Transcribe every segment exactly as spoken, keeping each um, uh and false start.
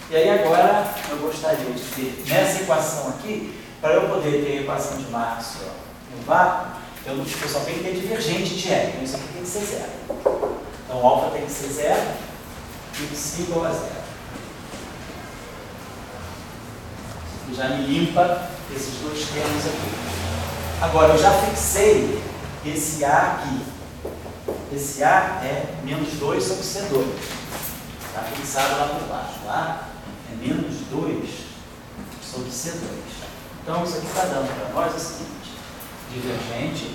E aí agora eu gostaria de ter nessa equação aqui, para eu poder ter a equação de Maxwell no vácuo, eu, eu só tenho que ter divergente de E. Então isso aqui tem que ser zero. Então o alfa tem que ser zero e o psi igual a zero. Isso aqui já me limpa esses dois termos aqui. Agora eu já fixei esse A aqui. Esse A é menos dois sobre C dois. Está fixado lá por baixo. Tá? É menos dois sobre C dois. Então, isso aqui está dando para nós o seguinte: divergente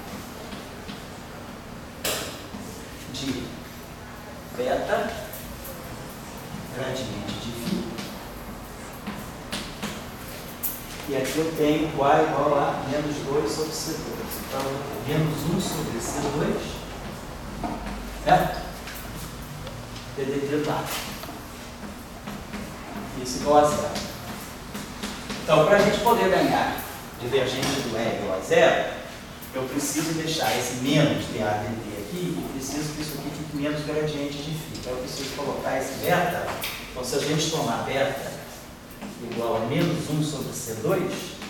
de beta gradiente de φ. E aqui eu tenho o A igual a menos dois sobre C dois. Então, menos um sobre C dois, certo? D dividido lá. Isso igual a zero. Então, para a gente poder ganhar divergente do E igual a zero, eu preciso deixar esse menos D A D T aqui e preciso que isso aqui fique menos gradiente de φ. Então, eu preciso colocar esse beta. Então, se a gente tomar beta igual a menos um sobre C dois,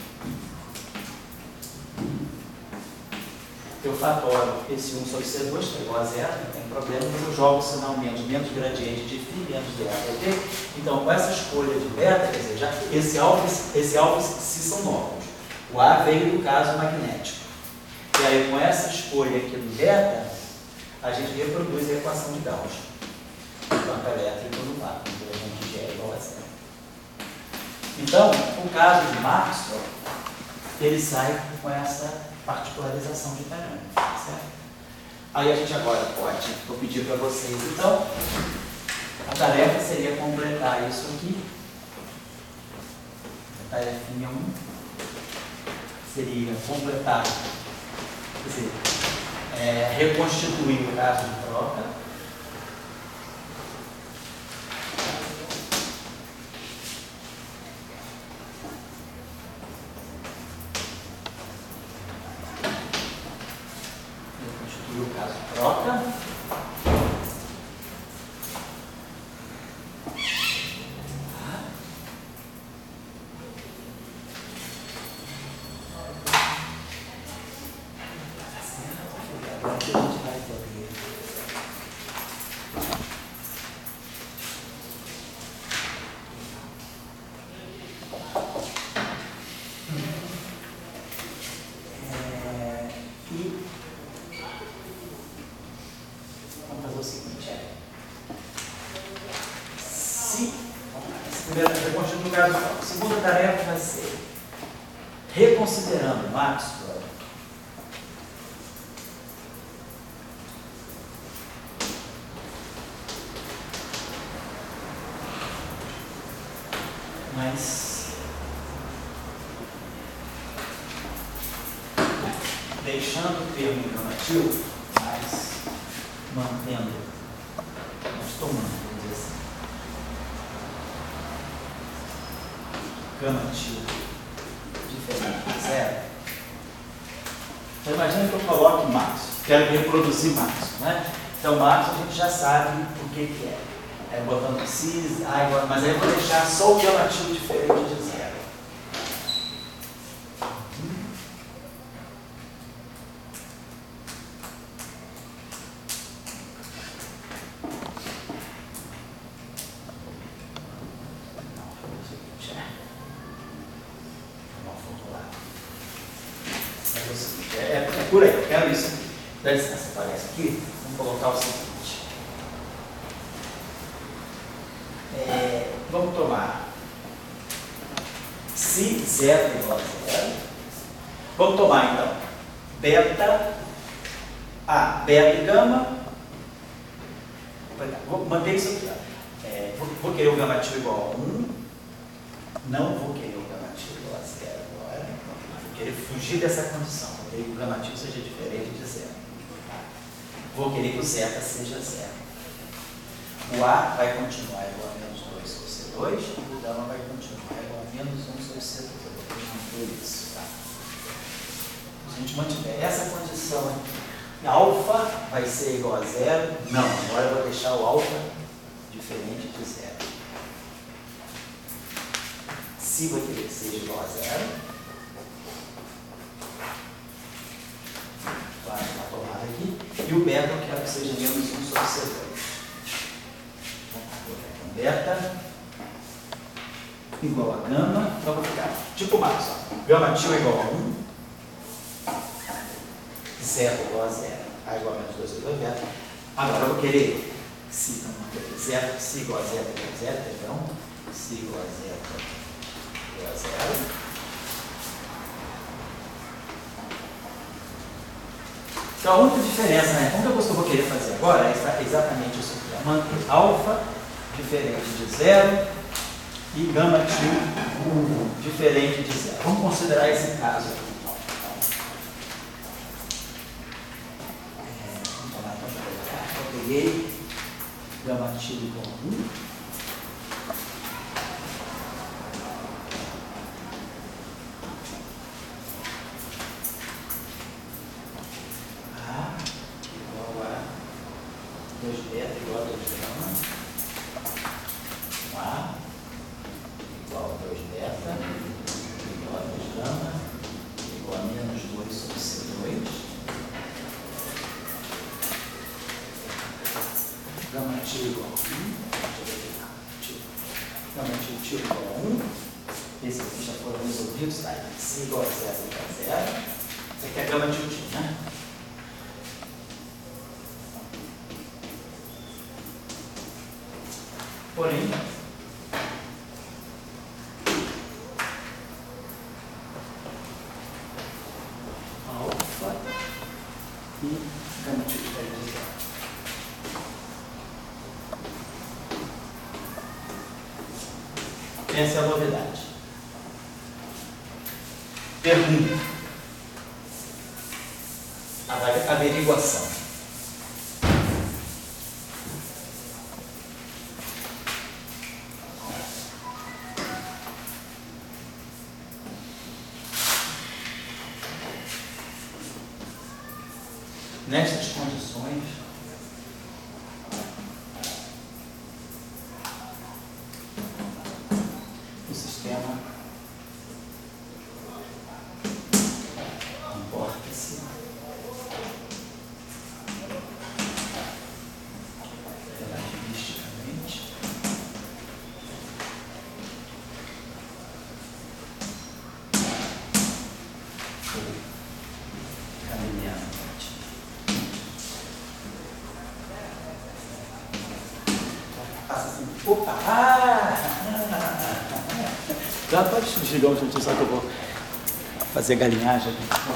eu fatoro esse um sobre C dois, que é igual a zero, não tem problema, mas eu jogo o sinal menos, menos gradiente de φ, menos D A D T. Então, com essa escolha de beta, quer dizer, já, esse alfa esse alfa se são novos. O A veio do caso magnético. E aí, com essa escolha aqui do beta, a gente reproduz a equação de Gauss. Campo elétrico no vácuo, então a gente G é igual a zero. Então, o caso de Maxwell, ele sai com essa particularização de parâmetros, certo? Aí a gente agora pode, vou pedir para vocês, então, a tarefa seria completar isso aqui. A tarefinha um seria completar, quer dizer, é, reconstituir o caso de troca. Reconstituir o caso de troca. A segunda tarefa vai ser, reconsiderando Maxwell, mas deixando o termo informativo, mas mantendo, mas tomando, vamos dizer assim, gama tio diferente de zero. Então imagina que eu coloque Maxwell, quero reproduzir Maxwell, né? Então Maxwell a gente já sabe o que, que é. É botando psi, ah, agora, mas aí eu vou deixar só o gama tio diferente de zero. Por aí, eu quero isso aqui. Dá licença, aparece aqui. Vamos colocar o seguinte. É, vamos tomar psi zero igual a zero. Vamos tomar então beta, A, beta e gama. Vou manter isso aqui. É, vou, vou querer o gama tio igual a um. Não vou querer o gama tio igual a zero agora. Vou querer fugir dessa condição. Vou querer que o gama tio seja diferente de zero. Vou querer que o zeta seja zero. O A vai continuar igual a menos dois sobre C dois e o gama vai continuar igual a menos um sobre C dois. Eu vou manter isso, tá? Se a gente mantiver essa condição aqui, alfa vai ser igual a zero. Não, agora eu vou deixar o alfa diferente de zero. psi vai querer que seja igual a zero. Vai uma tomada aqui. E o beta eu quero que seja menos um sobre C dois. Então, beta igual a gama. Então, vou ficar tipo mais, ó. Gama tio igual a um. Zero igual a zero. A igual a menos dois sobre dois beta. Agora eu vou querer psi, então, zero, psi igual a zero, igual a zero, perdão. Psi igual a zero, igual a zero. Então a única diferença, né? A única coisa que eu vou querer fazer agora é exatamente isso aqui. É manter alfa diferente de zero e gama tio diferente de zero. Vamos considerar esse caso aqui. É, vamos lá, então, eu peguei gama tio igual a um. dois beta igual a dois gama. A igual a dois beta igual a dois gama igual a menos dois sobre C dois. Gama tio igual a um. Gama tio, tio igual a um. Esses aqui já foram resolvidos, tá? C igual a zero igual a zero. Isso aqui é a gama tio, tio, né? Porém, alfa e gama tio diferente de zero. Essa é a novidade. Pergunta. A averiguação. Nestas condições, o sistema comporta-se relativisticamente ou caminianamente. Passa assim, opa, ah, já pode desligar o jeito, só que eu vou fazer galinhagem aqui.